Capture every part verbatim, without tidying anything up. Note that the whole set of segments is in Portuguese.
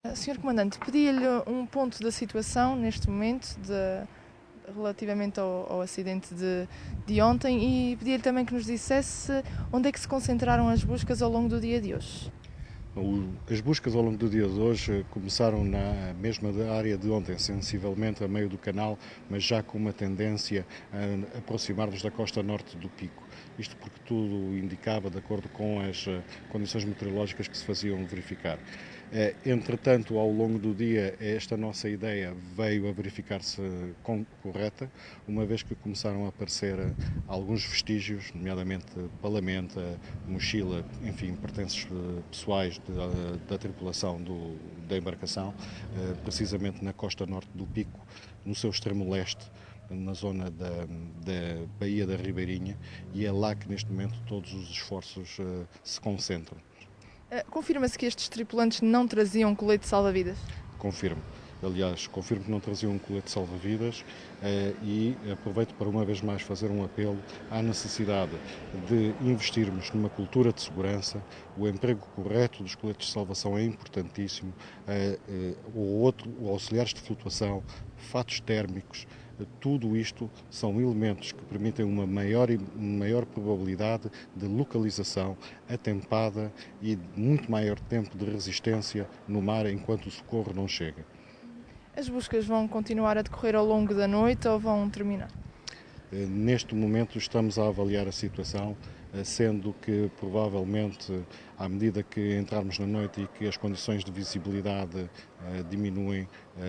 senhor Comandante, pedi-lhe um ponto da situação neste momento de, relativamente ao, ao acidente de, de ontem e pedi-lhe também que nos dissesse onde é que se concentraram as buscas ao longo do dia de hoje. As buscas ao longo do dia de hoje começaram na mesma área de ontem, sensivelmente a meio do canal, mas já com uma tendência a aproximar-nos da costa norte do Pico. Isto porque tudo indicava, de acordo com as condições meteorológicas que se faziam verificar. Entretanto, ao longo do dia, esta nossa ideia veio a verificar-se correta, uma vez que começaram a aparecer alguns vestígios, nomeadamente palamenta, mochila, enfim, pertences pessoais da, da tripulação do, da embarcação, precisamente na costa norte do Pico, no seu extremo leste, na zona da, da Baía da Ribeirinha, e é lá que neste momento todos os esforços uh, se concentram. Confirma-se que estes tripulantes não traziam colete salva-vidas? Confirmo. Aliás, confirmo que não traziam um colete salva-vidas eh, e aproveito para uma vez mais fazer um apelo à necessidade de investirmos numa cultura de segurança. O emprego correto dos coletes de salvação é importantíssimo. Eh, eh, o outro, o auxiliares de flutuação, fatos térmicos, tudo isto são elementos que permitem uma maior, maior probabilidade de localização atempada e muito maior tempo de resistência no mar enquanto o socorro não chega. As buscas vão continuar a decorrer ao longo da noite ou vão terminar? Neste momento estamos a avaliar a situação, sendo que provavelmente, à medida que entrarmos na noite e que as condições de visibilidade diminuem,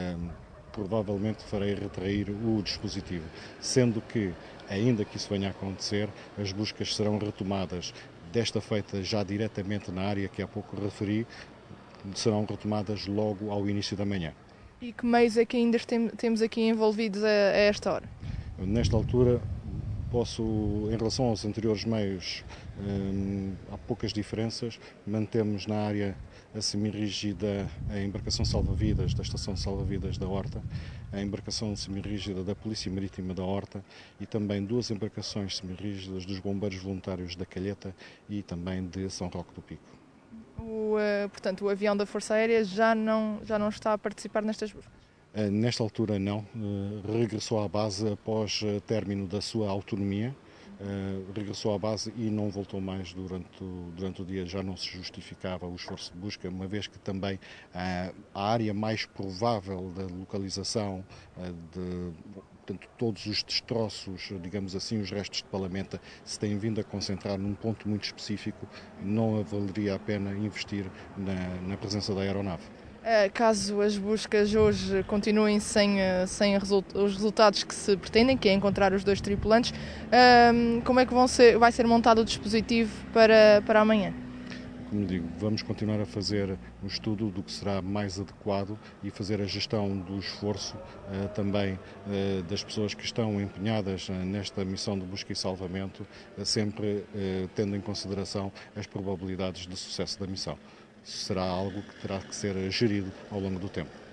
provavelmente farei retrair o dispositivo, sendo que, ainda que isso venha a acontecer, as buscas serão retomadas, desta feita já diretamente na área que há pouco referi, serão retomadas logo ao início da manhã. E que meios é que ainda temos aqui envolvidos a, a esta hora? Nesta altura, posso, em relação aos anteriores meios, hum, há poucas diferenças. Mantemos na área a semirrígida a embarcação salva-vidas da Estação Salva-Vidas da Horta, a embarcação semirrígida da Polícia Marítima da Horta e também duas embarcações semirrígidas dos Bombeiros Voluntários da Calheta e também de São Roque do Pico. O, uh, portanto, o avião da Força Aérea já não, já não está a participar nestas buscas? Nesta altura não, regressou à base após o término da sua autonomia, regressou à base e não voltou mais durante o, durante o dia, já não se justificava o esforço de busca, uma vez que também a, a área mais provável da localização de portanto, todos os destroços, digamos assim, os restos de palamenta, se têm vindo a concentrar num ponto muito específico, não valeria a pena investir na, na presença da aeronave. Caso as buscas hoje continuem sem, sem os resultados que se pretendem, que é encontrar os dois tripulantes, como é que vão ser, vai ser montado o dispositivo para, para amanhã? Como digo, vamos continuar a fazer um estudo do que será mais adequado e fazer a gestão do esforço uh, também uh, das pessoas que estão empenhadas uh, nesta missão de busca e salvamento, uh, sempre uh, tendo em consideração as probabilidades de sucesso da missão. Será algo que terá que ser gerido ao longo do tempo.